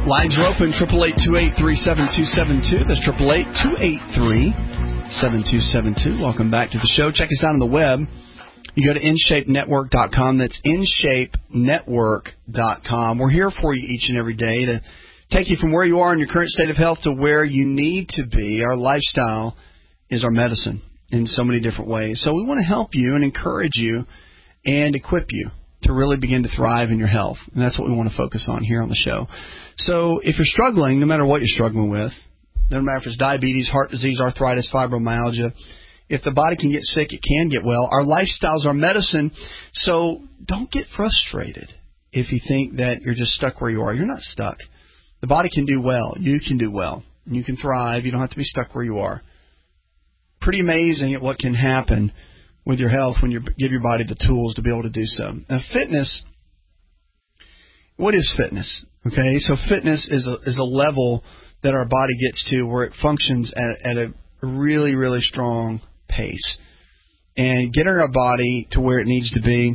Lines are open, eight eight eight, two eight three, seven two seven two. That's eight eight eight, two eight three, seven two seven two. Welcome back to the show. Check us out on the web. You go to in shape network dot com. That's in shape network dot com. We're here for you each and every day to take you from where you are in your current state of health to where you need to be. Our lifestyle is our medicine in so many different ways. So we want to help you and encourage you and equip you to really begin to thrive in your health. And that's what we want to focus on here on the show. So if you're struggling, no matter what you're struggling with, no matter if it's diabetes, heart disease, arthritis, fibromyalgia, if the body can get sick, it can get well. Our lifestyles are medicine, so don't get frustrated if you think that you're just stuck where you are. You're not stuck. The body can do well. You can do well. You can thrive. You don't have to be stuck where you are. Pretty amazing at what can happen with your health when you give your body the tools to be able to do so. Now, fitness, what is fitness? Okay, so fitness is a, is a level that our body gets to where it functions at, at a really, really strong pace. And getting our body to where it needs to be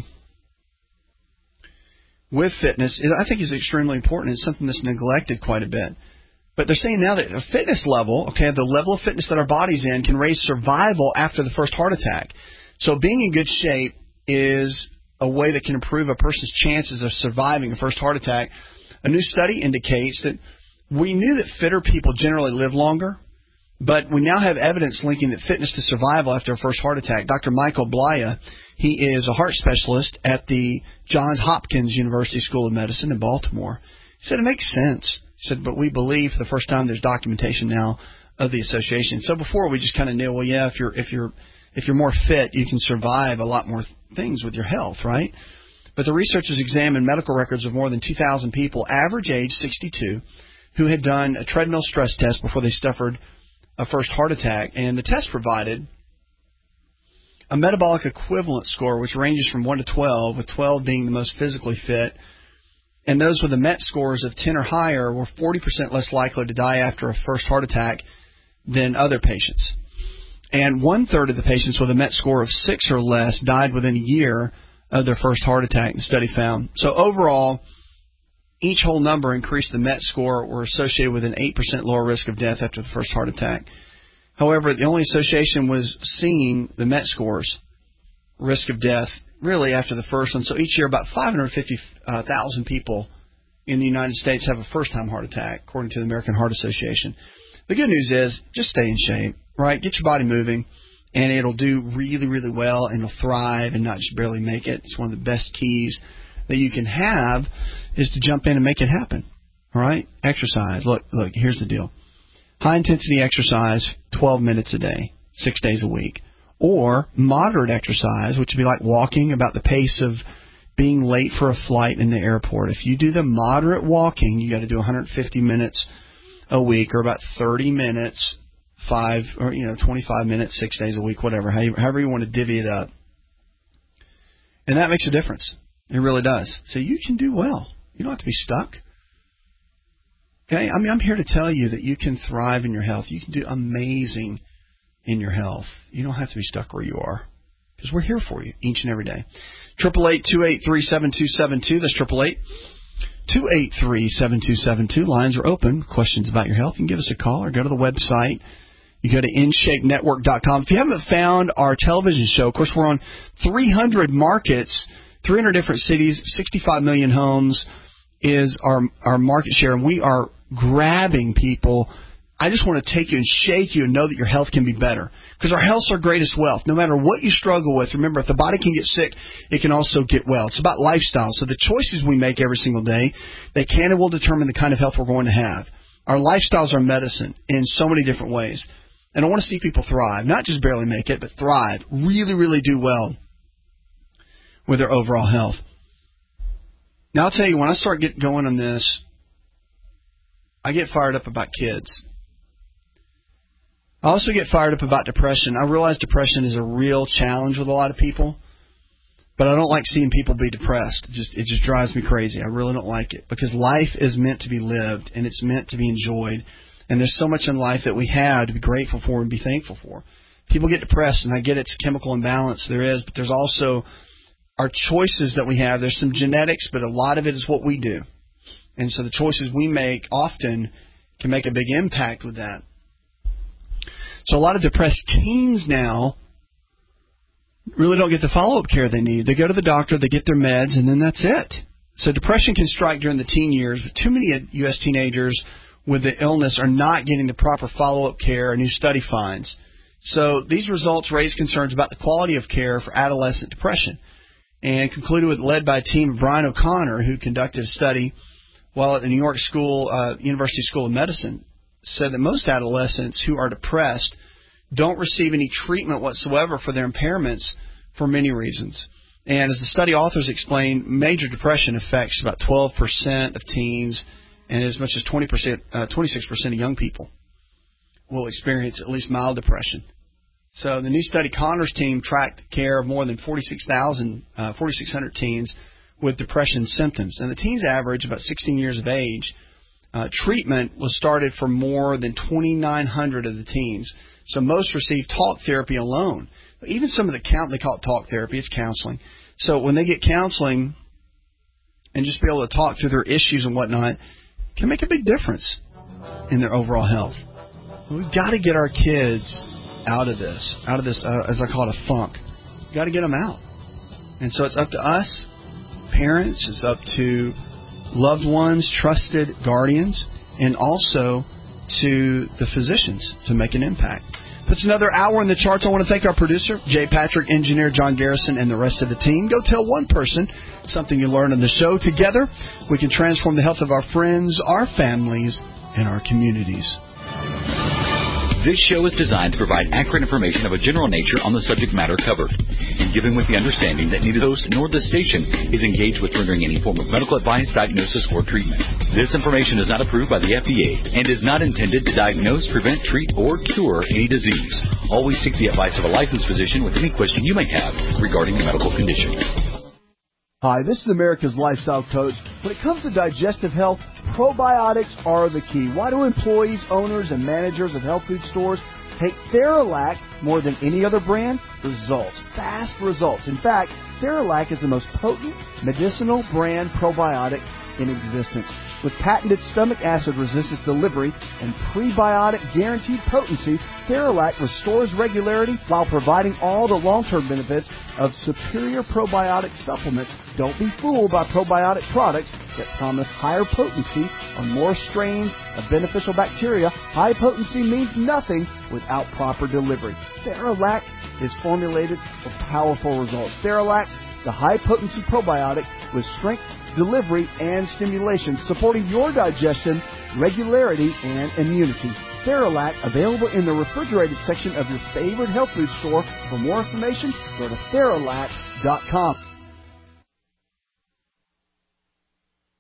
with fitness, I think, is extremely important. It's something that's neglected quite a bit. But they're saying now that a fitness level, okay, the level of fitness that our body's in can raise survival after the first heart attack. So being in good shape is a way that can improve a person's chances of surviving a first heart attack. A new study indicates that we knew that fitter people generally live longer, but we now have evidence linking that fitness to survival after a first heart attack. Doctor Michael Blaya, he is a heart specialist at the Johns Hopkins University School of Medicine in Baltimore. He said it makes sense. He said, but we believe for the first time there's documentation now of the association. So before we just kind of knew, well, yeah, if you're if you're if you're more fit, you can survive a lot more things with your health, right? But the researchers examined medical records of more than two thousand people, average age sixty-two, who had done a treadmill stress test before they suffered a first heart attack. And the test provided a metabolic equivalent score, which ranges from one to twelve, with twelve being the most physically fit. And those with the MET scores of ten or higher were forty percent less likely to die after a first heart attack than other patients. And one-third of the patients with a MET score of six or less died within a year of their first heart attack, the study found. So overall, each whole number increased the MET score were associated with an eight percent lower risk of death after the first heart attack. However, the only association was seeing the MET scores, risk of death, really after the first one. So each year about five hundred fifty thousand people in the United States have a first-time heart attack, according to the American Heart Association. The good news is just stay in shape, right? Get your body moving, and it'll do really, really well, and it'll thrive and not just barely make it. It's one of the best keys that you can have is to jump in and make it happen, all right? Exercise. Look, look, here's the deal. High-intensity exercise, twelve minutes a day, six days a week. Or moderate exercise, which would be like walking about the pace of being late for a flight in the airport. If you do the moderate walking, you got to do one hundred fifty minutes a week, or about thirty minutes, five or you know twenty-five minutes, six days a week, whatever, however you want to divvy it up. And that makes a difference. It really does. So you can do well. You don't have to be stuck. Okay, I mean, I'm here to tell you that you can thrive in your health. You can do amazing in your health. You don't have to be stuck where you are, because we're here for you each and every day. eight eight eight, two eight three, seven two seven two. That's eight eight eight, two eight three, seven two seven two. Lines are open. Questions about your health, you can give us a call or go to the website. You go to in shape network dot com. If you haven't found our television show, of course, we're on three hundred markets, three hundred different cities, sixty-five million homes is our our market share, and we are grabbing people. I just want to take you and shake you and know that your health can be better, because our health's our greatest wealth. No matter what you struggle with, remember, if the body can get sick, it can also get well. It's about lifestyle. So the choices we make every single day, they can and will determine the kind of health we're going to have. Our lifestyles are medicine in so many different ways. And I want to see people thrive, not just barely make it, but thrive, really, really do well with their overall health. Now, I'll tell you, when I start get going on this, I get fired up about kids. I also get fired up about depression. I realize depression is a real challenge with a lot of people, but I don't like seeing people be depressed. It just, it just drives me crazy. I really don't like it, because life is meant to be lived, and it's meant to be enjoyed. And there's so much in life that we have to be grateful for and be thankful for. People get depressed, and I get it's a chemical imbalance. There is, but there's also our choices that we have. There's some genetics, but a lot of it is what we do. And so the choices we make often can make a big impact with that. So a lot of depressed teens now really don't get the follow-up care they need. They go to the doctor, they get their meds, and then that's it. So depression can strike during the teen years, but too many U S teenagers with the illness are not getting the proper follow-up care, a new study finds. So these results raise concerns about the quality of care for adolescent depression, and concluded with, led by a team of Brian O'Connor, who conducted a study while at the New York School, uh, University School of Medicine, said that most adolescents who are depressed don't receive any treatment whatsoever for their impairments for many reasons. And as the study authors explained, major depression affects about twelve percent of teens, and as much as twenty percent, uh, twenty-six percent of young people will experience at least mild depression. So the new study, Connor's team tracked the care of more than forty-six thousand, uh, forty-six hundred teens with depression symptoms. And the teens average about sixteen years of age. Uh, treatment was started for more than twenty-nine hundred of the teens. So most received talk therapy alone. Even some of the count, they call it talk therapy, it's counseling. So when they get counseling and just be able to talk through their issues and whatnot, can make a big difference in their overall health. We've got to get our kids out of this, out of this, uh, as I call it, a funk. We've got to get them out. And so it's up to us, parents, it's up to loved ones, trusted guardians, and also to the physicians to make an impact. Puts another hour in the charts. I want to thank our producer, Jay Patrick, engineer John Garrison, and the rest of the team. Go tell one person something you learned on the show. Together, we can transform the health of our friends, our families, and our communities. This show is designed to provide accurate information of a general nature on the subject matter covered, and given with the understanding that neither host nor the station is engaged with rendering any form of medical advice, diagnosis, or treatment. This information is not approved by the F D A and is not intended to diagnose, prevent, treat, or cure any disease. Always seek the advice of a licensed physician with any question you may have regarding a medical condition. Hi, this is America's Lifestyle Coach. When it comes to digestive health, probiotics are the key. Why do employees, owners, and managers of health food stores take Theralac more than any other brand? Results. Fast results. In fact, Theralac is the most potent medicinal brand probiotic in existence. With patented stomach acid resistance delivery and prebiotic guaranteed potency, Theralac restores regularity while providing all the long-term benefits of superior probiotic supplements. Don't be fooled by probiotic products that promise higher potency on more strains of beneficial bacteria. High potency means nothing without proper delivery. Theralac is formulated for powerful results. Theralac, the high-potency probiotic with strength, delivery, and stimulation, supporting your digestion, regularity, and immunity. Theralac, available in the refrigerated section of your favorite health food store. For more information, go to Theralac dot com.